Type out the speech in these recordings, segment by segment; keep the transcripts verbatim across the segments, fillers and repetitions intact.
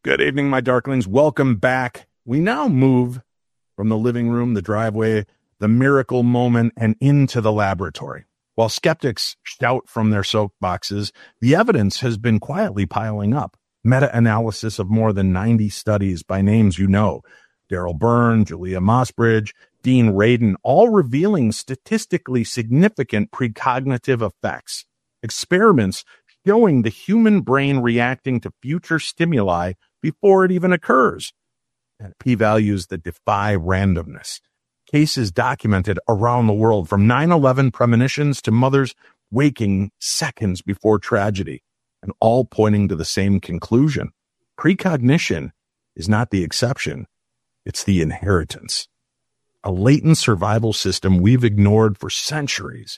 Good evening, my darklings. Welcome back. We now move from the living room, the driveway, the miracle moment, and into the laboratory. While skeptics shout from their soapboxes, the evidence has been quietly piling up. Meta-analysis of more than ninety studies by names you know, Daryl Byrne, Julia Mossbridge, Dean Radin, all revealing statistically significant precognitive effects. Experiments showing the human brain reacting to future stimuli before it even occurs. And p-values that defy randomness. Cases documented around the world, from nine eleven premonitions to mothers waking seconds before tragedy, and all pointing to the same conclusion. Precognition is not the exception. It's the inheritance. A latent survival system we've ignored for centuries.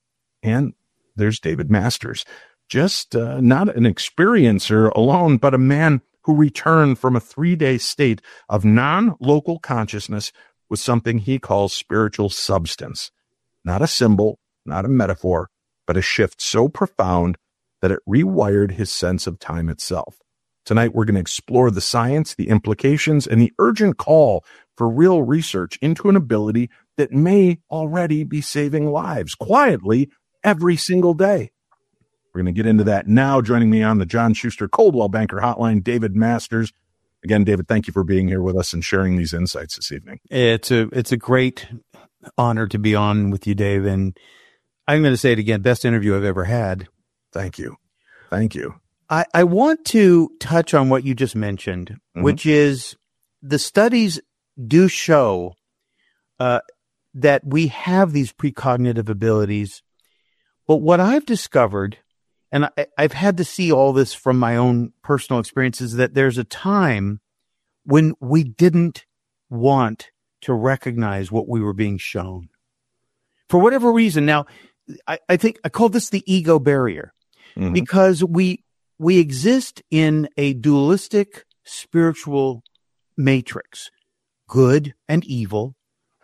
And there's David Masters. Just uh, not an experiencer alone, but a man who returned from a three-day state of non-local consciousness with something he calls spiritual substance. Not a symbol, not a metaphor, but a shift so profound that it rewired his sense of time itself. Tonight, we're going to explore the science, the implications, and the urgent call for real research into an ability that may already be saving lives quietly every single day. We're going to get into that now. Joining me on the John Schuster Coldwell Banker Hotline, David Masters. Again, David, thank you for being here with us and sharing these insights this evening. It's a it's a great honor to be on with you, Dave. And I'm going to say it again, best interview I've ever had. Thank you. Thank you. I, I want to touch on what you just mentioned, mm-hmm. which is the studies do show uh, that we have these precognitive abilities. But what I've discovered, and I, I've had to see all this from my own personal experiences, that there's a time when we didn't want to recognize what we were being shown. For whatever reason. Now, I, I think I call this the ego barrier, mm-hmm. because we we exist in a dualistic spiritual matrix, good and evil,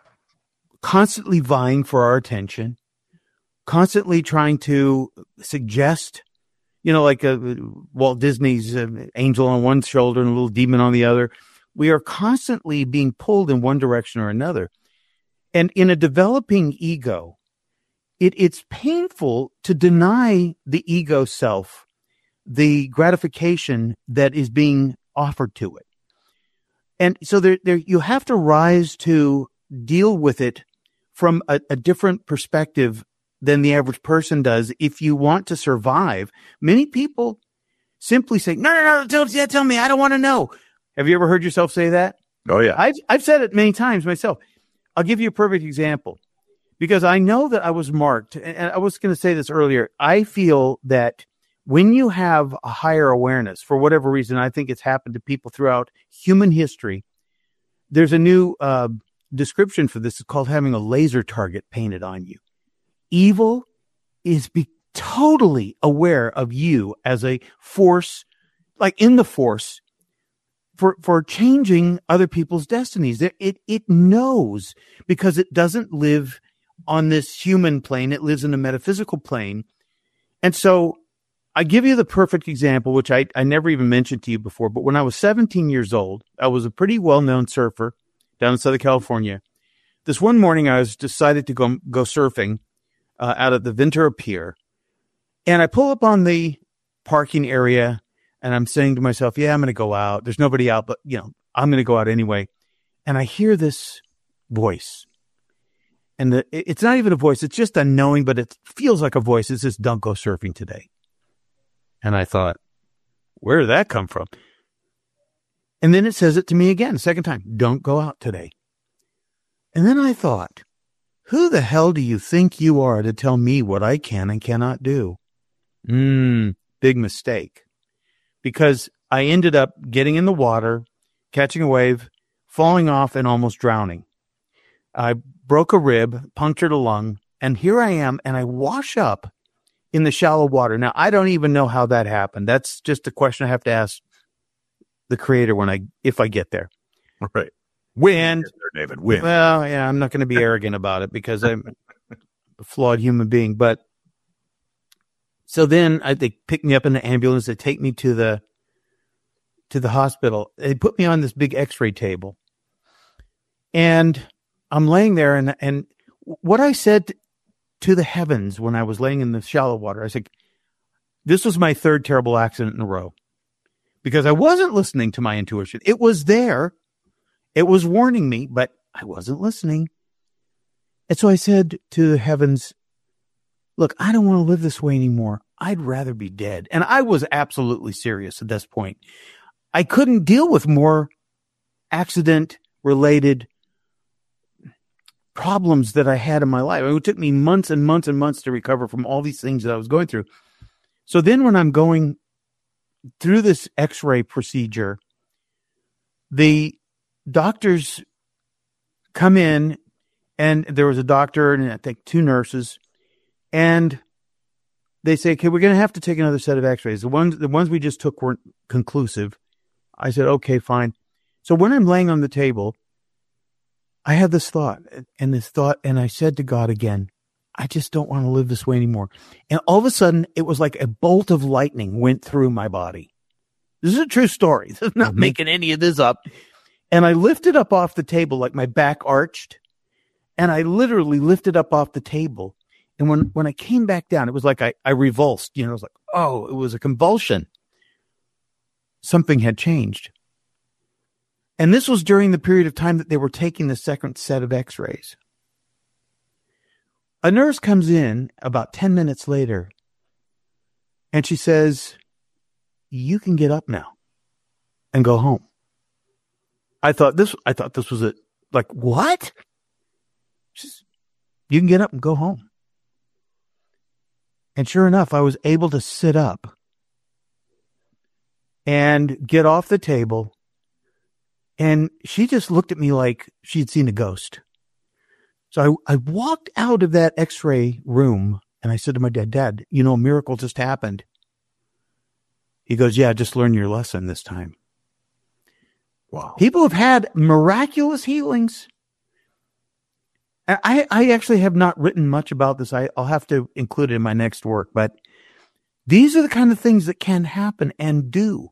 constantly vying for our attention, constantly trying to suggest, you know, like a, Walt Disney's uh, angel on one shoulder and a little demon on the other. We are constantly being pulled in one direction or another. And in a developing ego, it, it's painful to deny the ego self the gratification that is being offered to it. And so there, there, you have to rise to deal with it from a, a different perspective than the average person does if you want to survive. Many people simply say, no, no, no, don't yeah, tell me. I don't want to know. Have you ever heard yourself say that? Oh, yeah. I've, I've said it many times myself. I'll give you a perfect example because I know that I was marked. And I was going to say this earlier. I feel that when you have a higher awareness, for whatever reason, I think it's happened to people throughout human history. There's a new uh, description for this. It's called having a laser target painted on you. Evil is be totally aware of you as a force, like in the force, for, for changing other people's destinies. It, it, it knows because it doesn't live on this human plane. It lives in a metaphysical plane. And so I give you the perfect example, which I, I never even mentioned to you before, but when I was seventeen years old, I was a pretty well-known surfer down in Southern California. This one morning, I was decided to go, go surfing Uh, out of the Ventura Pier. And I pull up on the parking area and I'm saying to myself, yeah, I'm going to go out. There's nobody out, but you know, I'm going to go out anyway. And I hear this voice and the, it's not even a voice. It's just a knowing, but it feels like a voice. It says, don't go surfing today. And I thought, where did that come from? And then it says it to me again, second time, don't go out today. And then I thought, who the hell do you think you are to tell me what I can and cannot do? Mm, big mistake. Because I ended up getting in the water, catching a wave, falling off, and almost drowning. I broke a rib, punctured a lung, and here I am, and I wash up in the shallow water. Now, I don't even know how that happened. That's just a question I have to ask the Creator when I, if I get there. Right. When, there, David, when. Well, yeah, I'm not going to be arrogant about it because I'm a flawed human being. But so then I, they pick me up in the ambulance. They take me to the to the hospital. They put me on this big x-ray table. And I'm laying there, and, and what I said to the heavens when I was laying in the shallow water, I said, this was my third terrible accident in a row, because I wasn't listening to my intuition. It was there. It was warning me, but I wasn't listening. And so I said to the heavens, look, I don't want to live this way anymore. I'd rather be dead. And I was absolutely serious at this point. I couldn't deal with more accident-related problems that I had in my life. I mean, it took me months and months and months to recover from all these things that I was going through. So then when I'm going through this x-ray procedure, the doctors come in, and there was a doctor and I think two nurses, and they say, okay, we're going to have to take another set of x-rays. The ones, the ones we just took weren't conclusive. I said, okay, fine. So when I'm laying on the table, I had this thought and this thought, and I said to God again, I just don't want to live this way anymore. And all of a sudden, it was like a bolt of lightning went through my body. This is a true story. This is not mm-hmm. making any of this up. And I lifted up off the table, like my back arched, and I literally lifted up off the table. And when, when I came back down, it was like I, I revulsed. You know, it was like, oh, it was a convulsion. Something had changed. And this was during the period of time that they were taking the second set of x-rays. A nurse comes in about ten minutes later, and she says, you can get up now and go home. I thought this, I thought this was a, like, what? She says, you can get up and go home. And sure enough, I was able to sit up and get off the table. And she just looked at me like she'd seen a ghost. So I, I walked out of that x-ray room, and I said to my dad, Dad, you know, a miracle just happened. He goes, yeah, just learn your lesson this time. Wow. People have had miraculous healings. I, I actually have not written much about this. I, I'll have to include it in my next work. But these are the kind of things that can happen and do.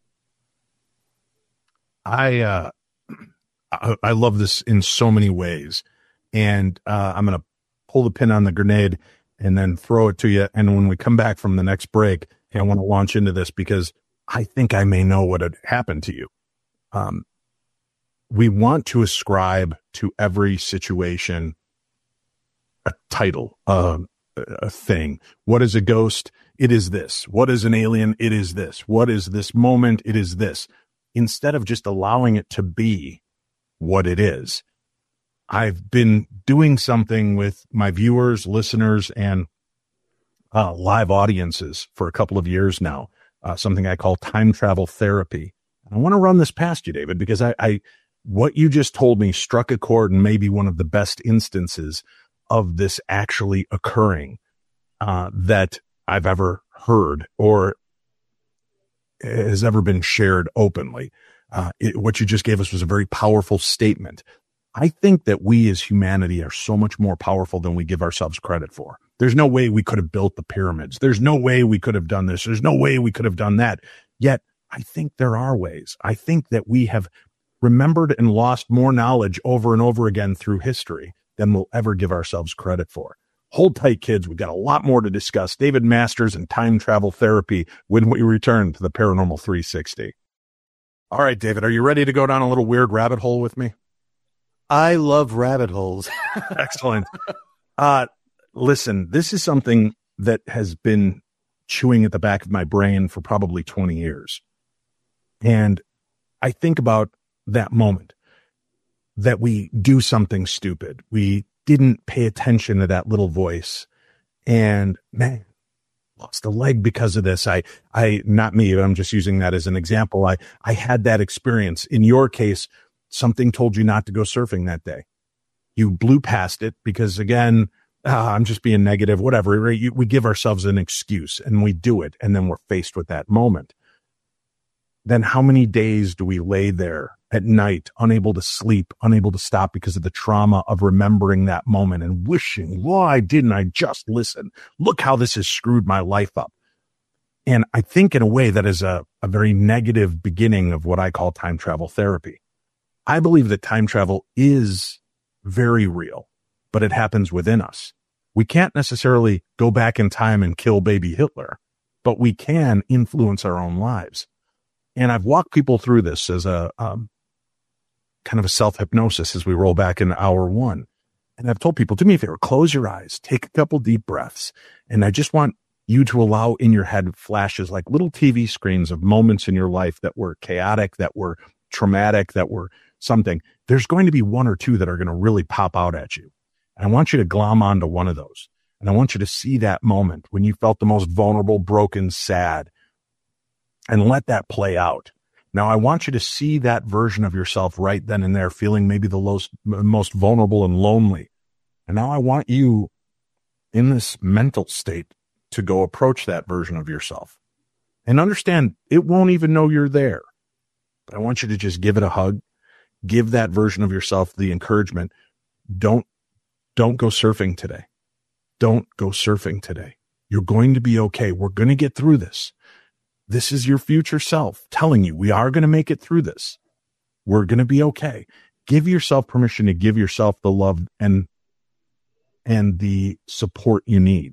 I uh, I, I love this in so many ways. And uh, I'm going to pull the pin on the grenade and then throw it to you. And when we come back from the next break, I want to launch into this because I think I may know what had happened to you. Um, we want to ascribe to every situation a title, uh, a thing. What is a ghost? It is this. What is an alien? It is this. What is this moment? It is this. Instead of just allowing it to be what it is. I've been doing something with my viewers, listeners, and uh, live audiences for a couple of years now, uh, something I call time travel therapy. And I want to run this past you, David, because I, I, what you just told me struck a chord and maybe one of the best instances of this actually occurring uh, that I've ever heard or has ever been shared openly. Uh, it, what you just gave us was a very powerful statement. I think that we as humanity are so much more powerful than we give ourselves credit for. There's no way we could have built the pyramids. There's no way we could have done this. There's no way we could have done that. Yet, I think there are ways. I think that we have remembered and lost more knowledge over and over again through history than we'll ever give ourselves credit for. Hold tight, kids. We've got a lot more to discuss. David Masters and time travel therapy when we return to the Paranormal three sixty. All right, David, are you ready to go down a little weird rabbit hole with me? I love rabbit holes. Excellent. Uh, listen, this is something that has been chewing at the back of my brain for probably twenty years. And I think about that moment that we do something stupid. We didn't pay attention to that little voice. And man, lost a leg because of this. I, I, not me, I'm just using that as an example. I, I had that experience. In your case, something told you not to go surfing that day. You blew past it because, again, uh, I'm just being negative, whatever. Right? You, we give ourselves an excuse and we do it, and then we're faced with that moment. Then how many days do we lay there at night, unable to sleep, unable to stop because of the trauma of remembering that moment and wishing, why didn't I just listen? Look how this has screwed my life up. And I think in a way that is a, a very negative beginning of what I call time travel therapy. I believe that time travel is very real, but it happens within us. We can't necessarily go back in time and kill baby Hitler, but we can influence our own lives. And I've walked people through this as a um, kind of a self-hypnosis as we roll back into hour one. And I've told people, do me a favor, close your eyes, take a couple deep breaths. And I just want you to allow in your head flashes like little T V screens of moments in your life that were chaotic, that were traumatic, that were something. There's going to be one or two that are going to really pop out at you. And I want you to glom onto one of those. And I want you to see that moment when you felt the most vulnerable, broken, sad, and let that play out. Now, I want you to see that version of yourself right then and there, feeling maybe the most, most vulnerable and lonely. And now I want you in this mental state to go approach that version of yourself and understand it won't even know you're there. But I want you to just give it a hug, give that version of yourself the encouragement. Don't, don't go surfing today. Don't go surfing today. You're going to be okay. We're going to get through this. This is your future self telling you we are going to make it through this. We're going to be okay. Give yourself permission to give yourself the love and, and the support you need.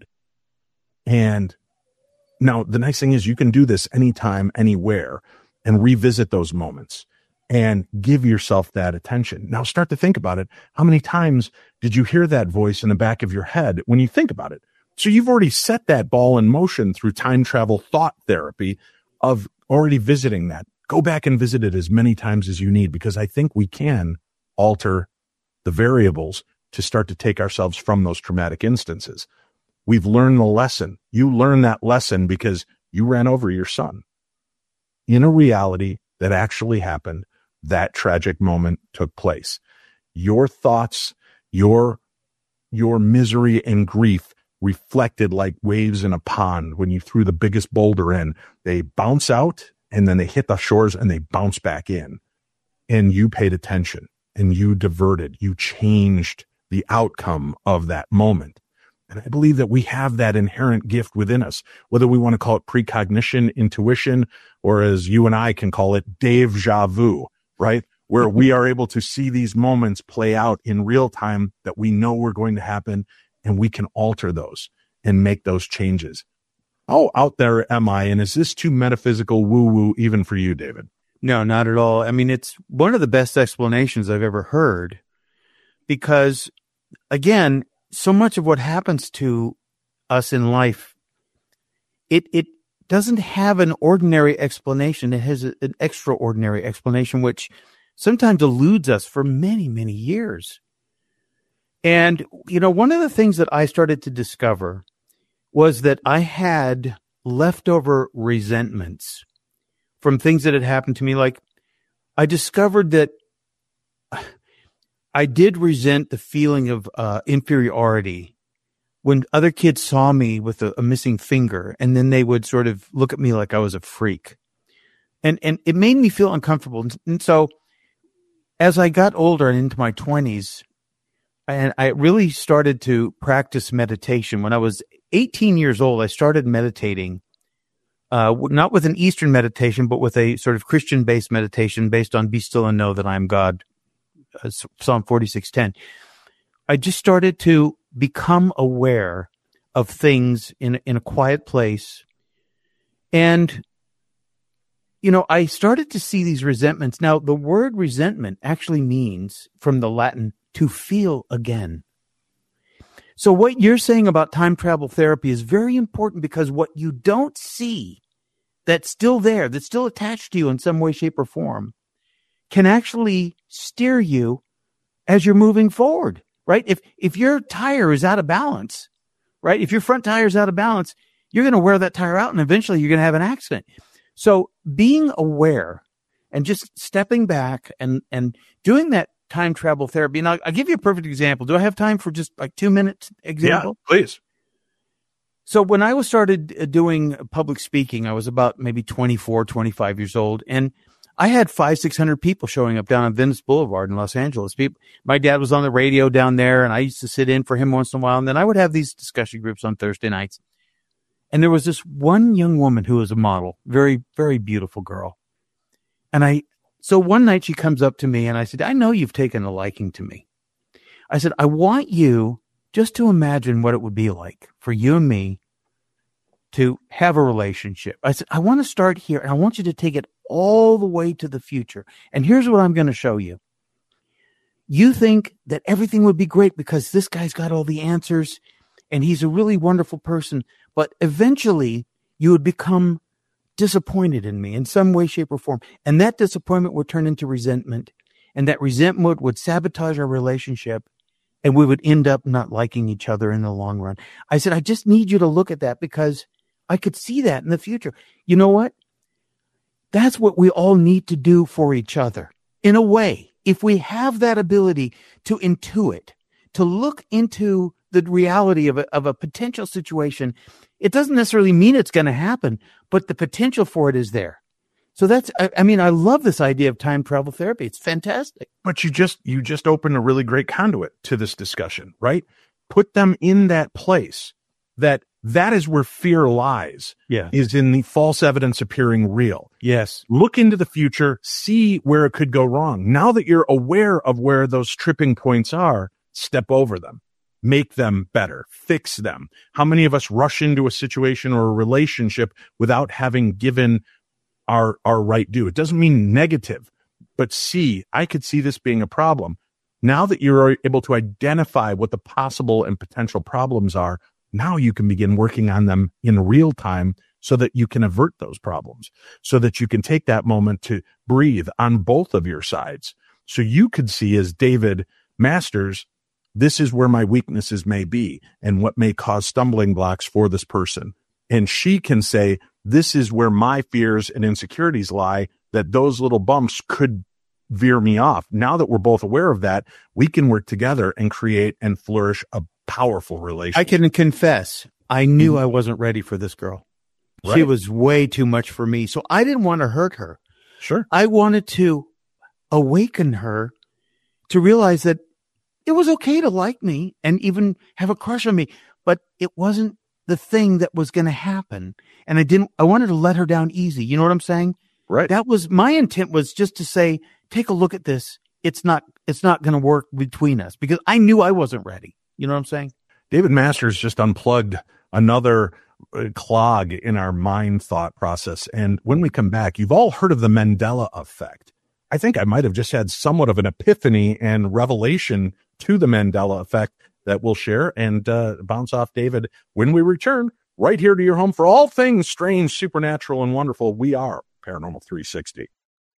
And now the nice thing is you can do this anytime, anywhere, and revisit those moments and give yourself that attention. Now start to think about it. How many times did you hear that voice in the back of your head when you think about it? So you've already set that ball in motion through time travel thought therapy of already visiting that. Go back and visit it as many times as you need, because I think we can alter the variables to start to take ourselves from those traumatic instances. We've learned the lesson. You learned that lesson because you ran over your son. In a reality that actually happened, that tragic moment took place. Your thoughts, your, your misery and grief reflected like waves in a pond. When you threw the biggest boulder in, they bounce out and then they hit the shores and they bounce back in. And you paid attention and you diverted, you changed the outcome of that moment. And I believe that we have that inherent gift within us, whether we want to call it precognition, intuition, or as you and I can call it, deja vu, right? Where we are able to see these moments play out in real time that we know were going to happen, and we can alter those and make those changes. How out there am I? And is this too metaphysical woo-woo even for you, David? No, not at all. I mean, it's one of the best explanations I've ever heard because, again, so much of what happens to us in life, it it doesn't have an ordinary explanation. It has a, an extraordinary explanation, which sometimes eludes us for many, many years. And, you know, one of the things that I started to discover was that I had leftover resentments from things that had happened to me. Like, I discovered that I did resent the feeling of uh, inferiority when other kids saw me with a, a missing finger, and then they would sort of look at me like I was a freak. And and it made me feel uncomfortable. And, and so as I got older and into my twenties, and I really started to practice meditation. When I was eighteen years old, I started meditating, uh, not with an Eastern meditation, but with a sort of Christian-based meditation based on Be Still and Know That I Am God. Uh, Psalm forty-six ten. I just started to become aware of things in in a quiet place. And, you know, I started to see these resentments. Now, the word resentment actually means, from the Latin, to feel again. So what you're saying about time travel therapy is very important, because what you don't see that's still there, that's still attached to you in some way, shape, or form, can actually steer you as you're moving forward, right? If if your tire is out of balance, right? If your front tire is out of balance, you're going to wear that tire out and eventually you're going to have an accident. So being aware and just stepping back and, and doing that time travel therapy. And I'll, I'll give you a perfect example. Do I have time for just like two minutes example? Yeah, please. So when I was started doing public speaking, I was about maybe twenty-four, twenty-five years old. And I had five, six hundred people showing up down on Venice Boulevard in Los Angeles. People, my dad was on the radio down there, and I used to sit in for him once in a while. And then I would have these discussion groups on Thursday nights. And there was this one young woman who was a model, very, very beautiful girl. And I, so one night she comes up to me and I said, I know you've taken a liking to me. I said, I want you just to imagine what it would be like for you and me to have a relationship. I said, I want to start here and I want you to take it all the way to the future. And here's what I'm going to show you. You think that everything would be great because this guy's got all the answers and he's a really wonderful person. But eventually you would become disappointed in me in some way, shape, or form. And that disappointment would turn into resentment. And that resentment would sabotage our relationship. And we would end up not liking each other in the long run. I said, I just need you to look at that because I could see that in the future. You know what? That's what we all need to do for each other. In a way, if we have that ability to intuit, to look into the reality of a, of a potential situation, it doesn't necessarily mean it's going to happen, but the potential for it is there. So that's, I, I mean, I love this idea of time travel therapy. It's fantastic. But you just, you just opened a really great conduit to this discussion, right? Put them in that place that that is where fear lies. Yeah. Is in the false evidence appearing real. Yes. Look into the future, see where it could go wrong. Now that you're aware of where those tripping points are, step over them. Make them better, fix them. How many of us rush into a situation or a relationship without having given our, our right due? It doesn't mean negative, but see, I could see this being a problem. Now that you're able to identify what the possible and potential problems are, now you can begin working on them in real time so that you can avert those problems, so that you can take that moment to breathe on both of your sides. So you could see, as David Masters, this is where my weaknesses may be and what may cause stumbling blocks for this person. And she can say, this is where my fears and insecurities lie, that those little bumps could veer me off. Now that we're both aware of that, we can work together and create and flourish a powerful relationship. I can confess, I knew mm-hmm. I wasn't ready for this girl. Right. She was way too much for me. So I didn't want to hurt her. Sure. I wanted to awaken her to realize that it was okay to like me and even have a crush on me, but it wasn't the thing that was going to happen. And I didn't, I wanted to let her down easy. You know what I'm saying? Right. That was my intent, was just to say, take a look at this. It's not, it's not going to work between us, because I knew I wasn't ready. You know what I'm saying? David Masters just unplugged another uh, clog in our mind thought process. And when we come back, you've all heard of the Mandela effect. I think I might have just had somewhat of an epiphany and revelation to the Mandela effect that we'll share and uh, bounce off David when we return right here to your home for all things strange, supernatural, and wonderful. We are Paranormal three sixty.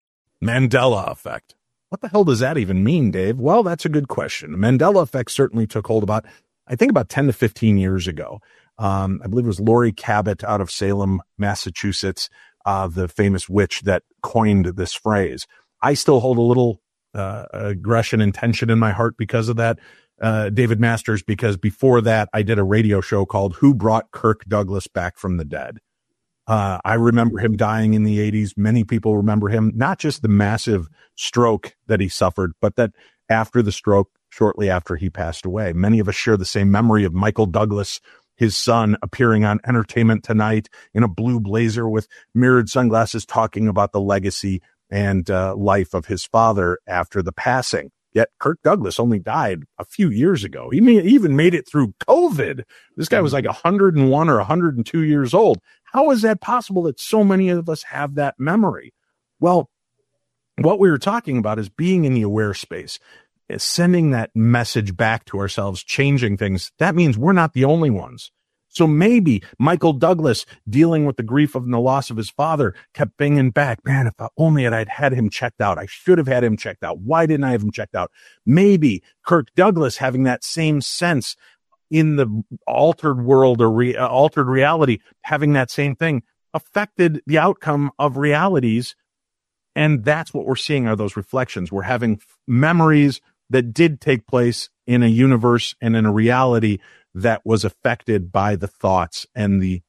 Mandela effect. What the hell does that even mean, Dave? Well, that's a good question. The Mandela effect certainly took hold about, I think about ten to fifteen years ago. Um, I believe it was Laurie Cabot out of Salem, Massachusetts, uh, the famous witch that coined this phrase. I still hold a little uh, aggression and tension in my heart because of that, uh, David Masters, because before that, I did a radio show called Who Brought Kirk Douglas Back from the Dead? Uh, I remember him dying in the eighties. Many people remember him, not just the massive stroke that he suffered, but that after the stroke, shortly after he passed away, many of us share the same memory of Michael Douglas, his son, appearing on Entertainment Tonight in a blue blazer with mirrored sunglasses, talking about the legacy and uh, life of his father after the passing. Yet Kirk Douglas only died a few years ago. He may, even made it through COVID. This guy was like one hundred one or one hundred two years old. How is that possible that so many of us have that memory? Well, what we were talking about is being in the aware space, is sending that message back to ourselves, changing things. That means we're not the only ones. So maybe Michael Douglas, dealing with the grief of the loss of his father, kept bringing back, man, if I only had I'd had him checked out. I should have had him checked out. Why didn't I have him checked out? Maybe Kirk Douglas having that same sense in the altered world or re, uh, altered reality, having that same thing affected the outcome of realities. And that's what we're seeing are those reflections. We're having memories that did take place in a universe and in a reality that was affected by the thoughts and the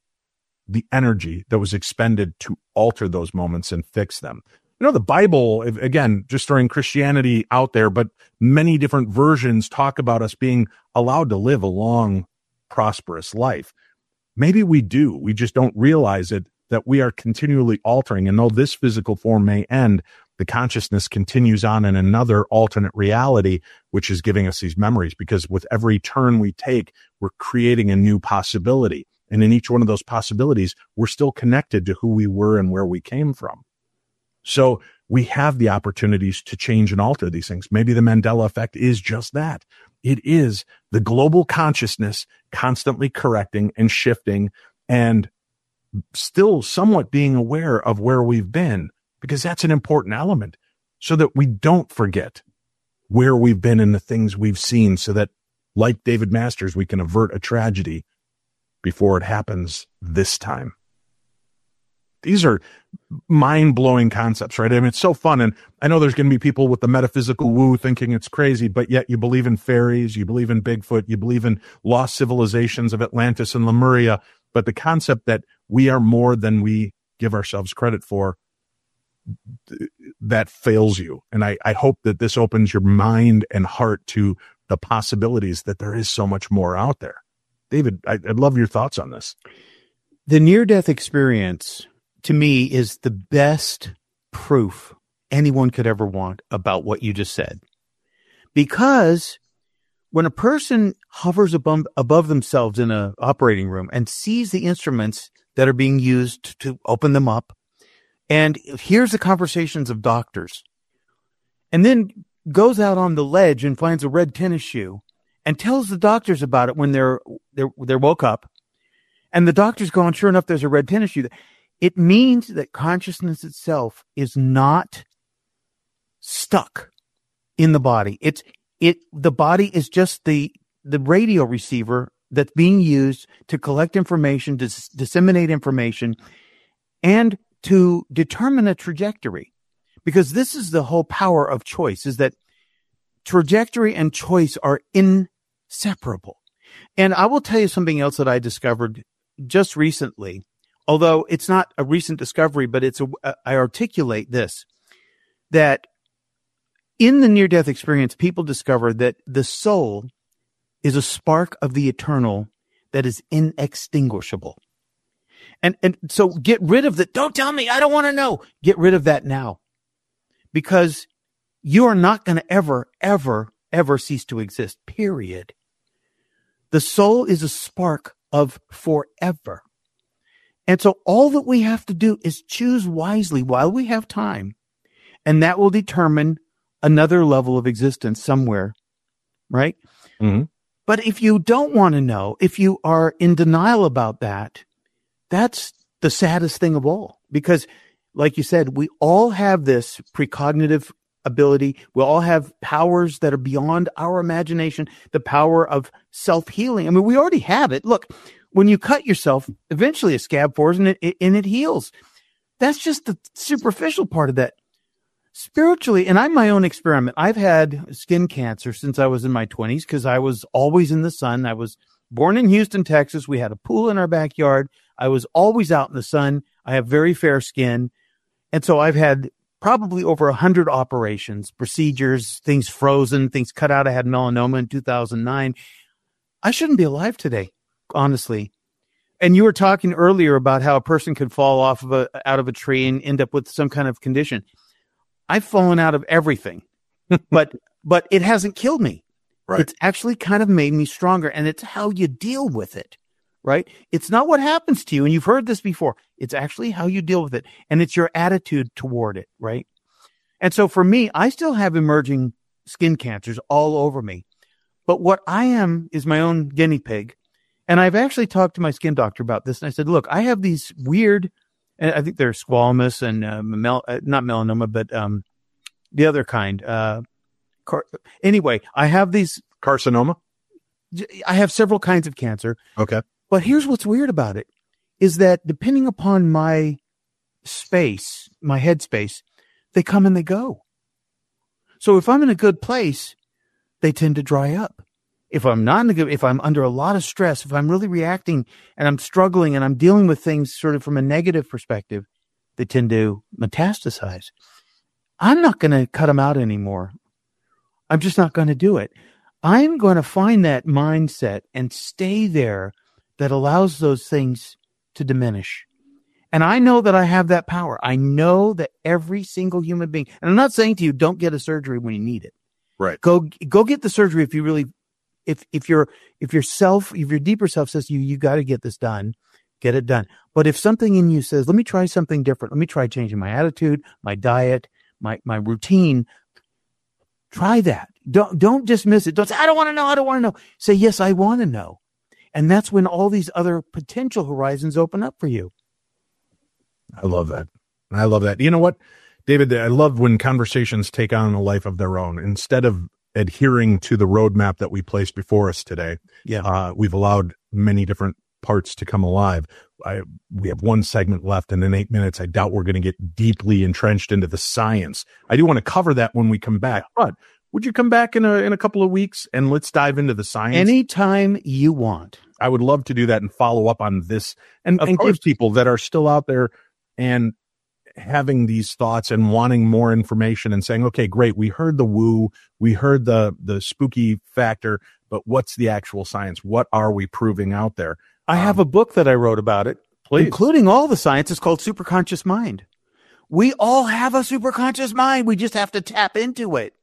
the energy that was expended to alter those moments and fix them. You know, the Bible, again, just throwing Christianity out there, but many different versions talk about us being allowed to live a long, prosperous life. maybe we do. We just don't realize it, that we are continually altering. And though this physical form may end, the consciousness continues on in another alternate reality, which is giving us these memories, because with every turn we take, we're creating a new possibility. And in each one of those possibilities, we're still connected to who we were and where we came from. So we have the opportunities to change and alter these things. Maybe the Mandela effect is just that. It is the global consciousness constantly correcting and shifting and still somewhat being aware of where we've been, because that's an important element, so that we don't forget where we've been and the things we've seen, so that, like David Masters, we can avert a tragedy before it happens this time. These are mind-blowing concepts, right? I mean, it's so fun. And I know there's going to be people with the metaphysical woo thinking it's crazy, but yet you believe in fairies, you believe in Bigfoot, you believe in lost civilizations of Atlantis and Lemuria. But the concept that we are more than we give ourselves credit for, that fails you. And I, I hope that this opens your mind and heart to the possibilities that there is so much more out there. David, I, I'd love your thoughts on this. The near-death experience, to me, is the best proof anyone could ever want about what you just said. Because when a person hovers above, above themselves in an operating room and sees the instruments that are being used to open them up, and hears the conversations of doctors, and then goes out on the ledge and finds a red tennis shoe and tells the doctors about it when they're they're they're woke up, and the doctors go, and sure enough, there's a red tennis shoe. It means that consciousness itself is not stuck in the body. It's it the body is just the the radio receiver that's being used to collect information, to dis- disseminate information, and to determine a trajectory. Because this is the whole power of choice, is that trajectory and choice are inseparable. And I will tell you something else that I discovered just recently, although it's not a recent discovery, but it's a, I articulate this, that in the near-death experience, people discover that the soul is a spark of the eternal that is inextinguishable. And and so get rid of the, don't tell me, I don't want to know. Get rid of that now. Because you are not going to ever, ever, ever cease to exist, period. The soul is a spark of forever. And so all that we have to do is choose wisely while we have time. And that will determine another level of existence somewhere, right? Mm-hmm. But if you don't want to know, if you are in denial about that, that's the saddest thing of all. Because, like you said, we all have this precognitive ability. We all have powers that are beyond our imagination, the power of self-healing. I mean, we already have it. Look, when you cut yourself, eventually a scab forms and it, and it heals. That's just the superficial part of that. Spiritually, and I'm my own experiment. I've had skin cancer since I was in my twenties because I was always in the sun. I was born in Houston, Texas. We had a pool in our backyard. I was always out in the sun. I have very fair skin. And so I've had probably over a hundred operations, procedures, things frozen, things cut out. I had melanoma in two thousand nine. I shouldn't be alive today, honestly. And you were talking earlier about how a person could fall off of a, out of a tree and end up with some kind of condition. I've fallen out of everything, but, but it hasn't killed me. Right. It's actually kind of made me stronger, and it's how you deal with it, right? It's not what happens to you. And you've heard this before. It's actually how you deal with it. And it's your attitude toward it. Right. And so for me, I still have emerging skin cancers all over me, but what I am is my own guinea pig. And I've actually talked to my skin doctor about this. And I said, look, I have these weird, and I think they're squamous and uh, mel- uh, not melanoma, but um, the other kind. Uh, car- anyway, I have these. Carcinoma? I have several kinds of cancer. Okay. But here's what's weird about it, is that depending upon my space, my head space, they come and they go. So if I'm in a good place, they tend to dry up. If I'm not in a good, if I'm under a lot of stress, if I'm really reacting and I'm struggling and I'm dealing with things sort of from a negative perspective, they tend to metastasize. I'm not going to cut them out anymore. I'm just not going to do it. I'm going to find that mindset and stay there that allows those things to diminish. And I know that I have that power. I know that every single human being, and I'm not saying to you, don't get a surgery when you need it. Right. Go, go get the surgery if you really, if, if your, if your self, if your deeper self says to you, you got to get this done, get it done. But if something in you says, let me try something different. Let me try changing my attitude, my diet, my, my routine. Try that. Don't, don't dismiss it. Don't say, I don't want to know. I don't want to know. Say, yes, I want to know. And that's when all these other potential horizons open up for you. I love that. I love that. You know what, David, I love when conversations take on a life of their own. Instead of adhering to the roadmap that we placed before us today, Yeah. uh, we've allowed many different parts to come alive. I, we have one segment left, and in eight minutes, I doubt we're going to get deeply entrenched into the science. I do want to cover that when we come back, but would you come back in a, in a couple of weeks and let's dive into the science? Anytime you want. I would love to do that and follow up on this and, Of and course. give people that are still out there and having these thoughts and wanting more information and saying, okay, great. We heard the woo, we heard the, the spooky factor, but what's the actual science? What are we proving out there? I have Um, a book that I wrote about it, Please. including all the science. It's called Superconscious Mind. We all have a superconscious mind. We just have to tap into it.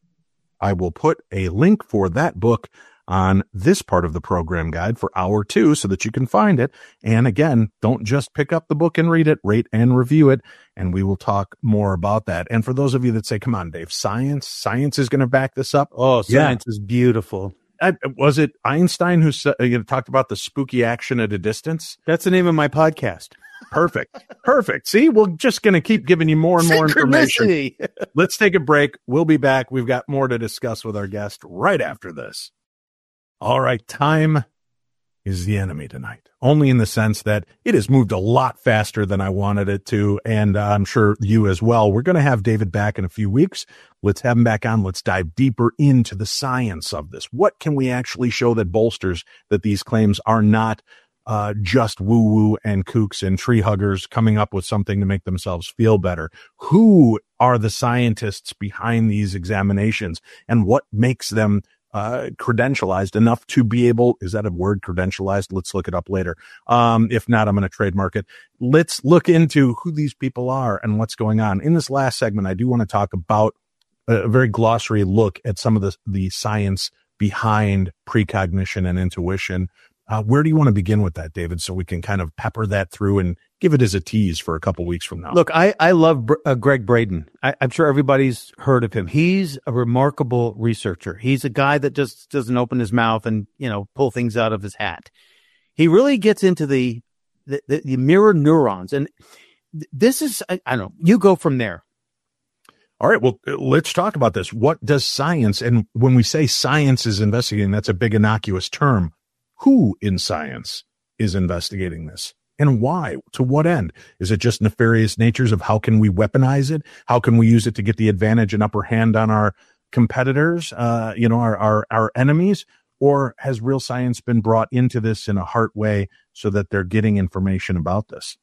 I will put a link for that book on this part of the program guide for hour two so that you can find it. And again, don't just pick up the book and read it, rate and review it. And we will talk more about that. And for those of you that say, come on, Dave, science, science is going to back this up. Oh, Yeah. science is beautiful. I, was it Einstein who said, you know, talked about the spooky action at a distance? That's the name of my podcast. Perfect. Perfect. See, we're just going to keep giving you more and more information. Synchronicity. Let's take a break. We'll be back. We've got more to discuss with our guest right after this. All right. Time is the enemy tonight, only in the sense that it has moved a lot faster than I wanted it to. And uh, I'm sure you as well. We're going to have David back in a few weeks. Let's have him back on. Let's dive deeper into the science of this. What can we actually show that bolsters that these claims are not uh, just woo-woo and kooks and tree huggers coming up with something to make themselves feel better? Who are the scientists behind these examinations, and what makes them uh, credentialized enough to be able, is that a word, credentialized? Let's look it up later. Um, if not, I'm going to trademark it. Let's look into who these people are and what's going on. In this last segment, I do want to talk about a very glossary look at some of the, the science behind precognition and intuition. Uh, where do you want to begin with that, David, so we can kind of pepper that through and give it as a tease for a couple weeks from now? Look, I, I love uh, Greg Braden. I, I'm sure everybody's heard of him. He's a remarkable researcher. He's a guy that just doesn't open his mouth and, you know, pull things out of his hat. He really gets into the, the, the, the mirror neurons. And th- this is, I, I don't know, you go from there. All right, well, let's talk about this. What does science, and when we say science is investigating, that's a big innocuous term. Who in science is investigating this, and why? To what end? Is it just nefarious natures of how can we weaponize it? How can we use it to get the advantage and upper hand on our competitors, uh, you know, our, our, our enemies? Or has real science been brought into this in a heart way so that they're getting information about this?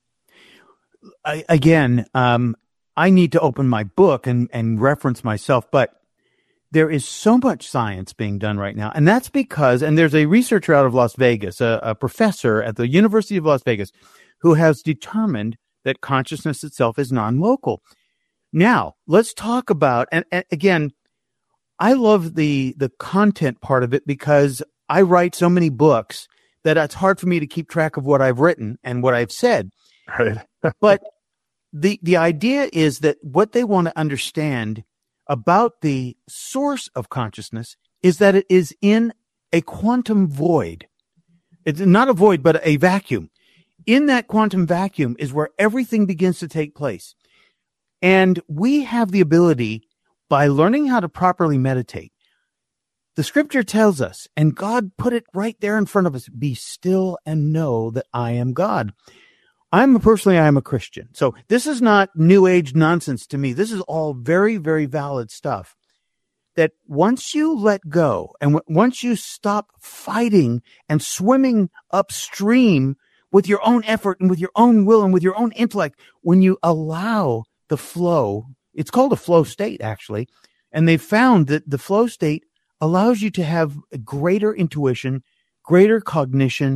I, again, um, I need to open my book and, and reference myself, but there is so much science being done right now. And that's because, and there's a researcher out of Las Vegas, a, a professor at the University of Las Vegas, who has determined that consciousness itself is non-local. Now, let's talk about, and, and again, I love the, the content part of it because I write so many books that it's hard for me to keep track of what I've written and what I've said. Right. But the, the idea is that what they want to understand about the source of consciousness is that it is in a quantum void. It's not a void, but a vacuum. In that quantum vacuum is where everything begins to take place. And we have the ability, by learning how to properly meditate, the scripture tells us, and God put it right there in front of us, be still and know that I am God. I'm personally, I am a Christian. So this is not new age nonsense to me. This is all very, very valid stuff. That once you let go and w- once you stop fighting and swimming upstream with your own effort and with your own will and with your own intellect, when you allow the flow, it's called a flow state, actually. And they found that the flow state allows you to have a greater intuition, greater cognition,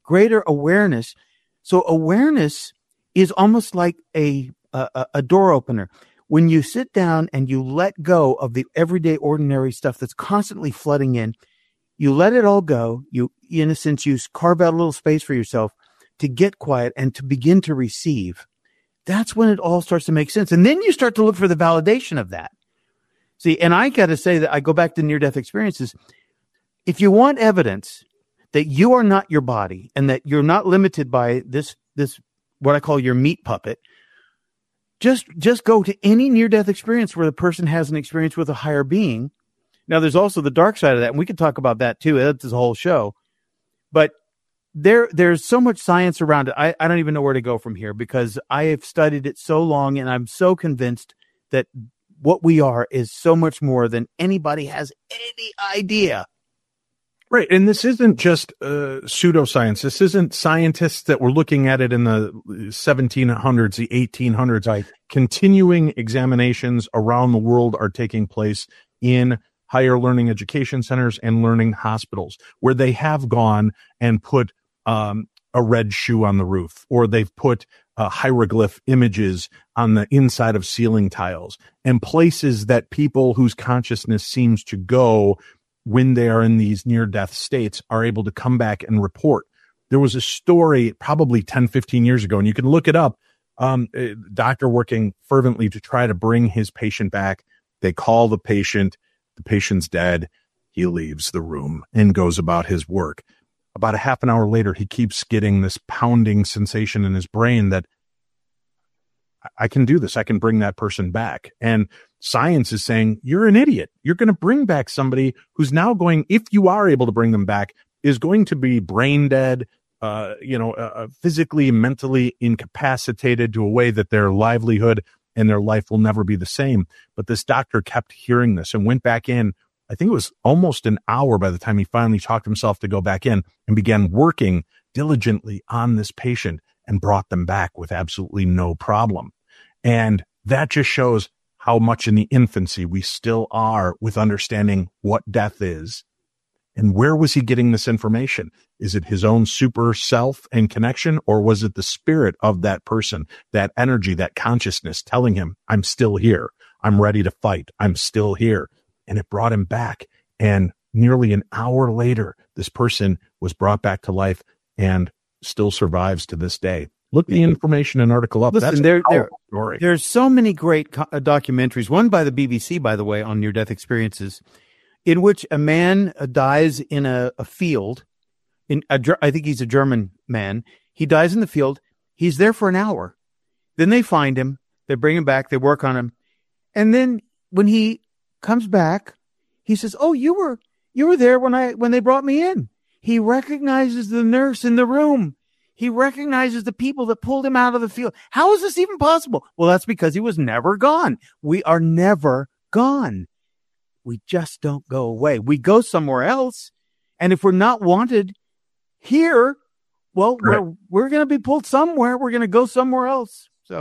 greater awareness. So awareness is almost like a, a, a door opener. When you sit down and you let go of the everyday ordinary stuff that's constantly flooding in, you let it all go. You, in a sense, you carve out a little space for yourself to get quiet and to begin to receive. That's when it all starts to make sense. And then you start to look for the validation of that. See, and I got to say that I go back to near-death experiences. If you want evidence that you are not your body and that you're not limited by this, this, what I call your meat puppet, just, just go to any near-death experience where the person has an experience with a higher being. Now, there's also the dark side of that, and we can talk about that too. That's a whole show. But there, there's so much science around it. I, I don't even know where to go from here because I have studied it so long, and I'm so convinced that what we are is so much more than anybody has any idea. Right. And this isn't just uh, pseudoscience. This isn't scientists that were looking at it in the seventeen hundreds, the eighteen hundreds. Right. Continuing examinations around the world are taking place in higher learning education centers and learning hospitals where they have gone and put um, a red shoe on the roof, or they've put uh, hieroglyph images on the inside of ceiling tiles, and places that people whose consciousness seems to go when they are in these near-death states are able to come back and report. There was a story probably ten, fifteen years ago, and you can look it up. Um, a doctor working fervently to try to bring his patient back. They call the patient. The patient's dead. He leaves the room and goes about his work. About a half an hour later, he keeps getting this pounding sensation in his brain that I can do this. I can bring that person back. And science is saying, you're an idiot. You're going to bring back somebody who's now going, if you are able to bring them back, is going to be brain dead, uh, you know, uh, physically, mentally incapacitated to a way that their livelihood and their life will never be the same. But this doctor kept hearing this and went back in. I think it was almost an hour by the time he finally talked himself to go back in and began working diligently on this patient and brought them back with absolutely no problem. And that just shows how much in the infancy we still are with understanding what death is. And where was he getting this information? Is it his own super self and connection, or was it the spirit of that person, that energy, that consciousness telling him, I'm still here. I'm ready to fight. I'm still here. And it brought him back. And nearly an hour later, this person was brought back to life and still survives to this day. Look the information and article up. Listen, That's there, a there, story. There's so many great co- uh, documentaries, one by the B B C, by the way, on near-death experiences, in which a man uh, dies in a, a field. In a, I think he's a German man. He dies in the field. He's there for an hour. Then they find him. They bring him back. They work on him. And then when he comes back, he says, oh, you were you were there when I when they brought me in. He recognizes the nurse in the room. He recognizes the people that pulled him out of the field. How is this even possible? Well, that's because he was never gone. We are never gone. We just don't go away. We go somewhere else. And if we're not wanted here, well, right. we're, we're going to be pulled somewhere. We're going to go somewhere else. So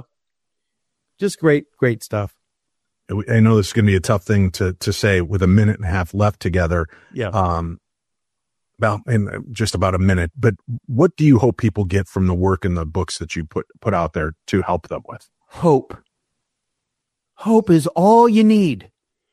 just great, great stuff. I know this is going to be a tough thing to, to say with a minute and a half left together. Yeah. Um, About in just about a minute, but what do you hope people get from the work and the books that you put put out there to help them with? Hope. Hope is all you need.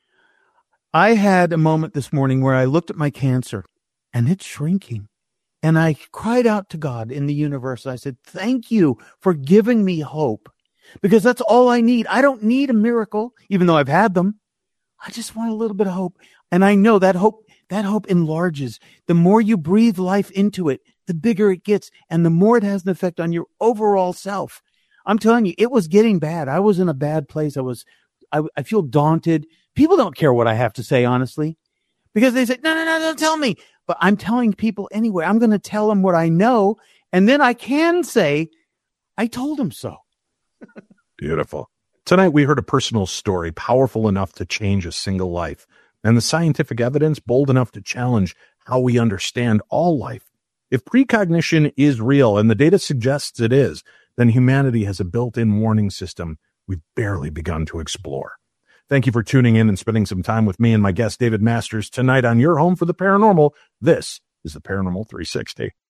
I had a moment this morning where I looked at my cancer and it's shrinking. And I cried out to God in the universe. I said, thank you for giving me hope, because that's all I need. I don't need a miracle, even though I've had them. I just want a little bit of hope. And I know that hope That hope enlarges. The more you breathe life into it, the bigger it gets, and the more it has an effect on your overall self. I'm telling you, it was getting bad. I was in a bad place. I was, I, I feel daunted. People don't care what I have to say, honestly, because they say, no, no, no, don't tell me. But I'm telling people anyway. I'm going to tell them what I know, and then I can say, I told them so. Beautiful. Tonight, we heard a personal story powerful enough to change a single life, and the scientific evidence bold enough to challenge how we understand all life. If precognition is real, and the data suggests it is, then humanity has a built-in warning system we've barely begun to explore. Thank you for tuning in and spending some time with me and my guest, David Masters, tonight on your home for the paranormal. This is the Paranormal three sixty.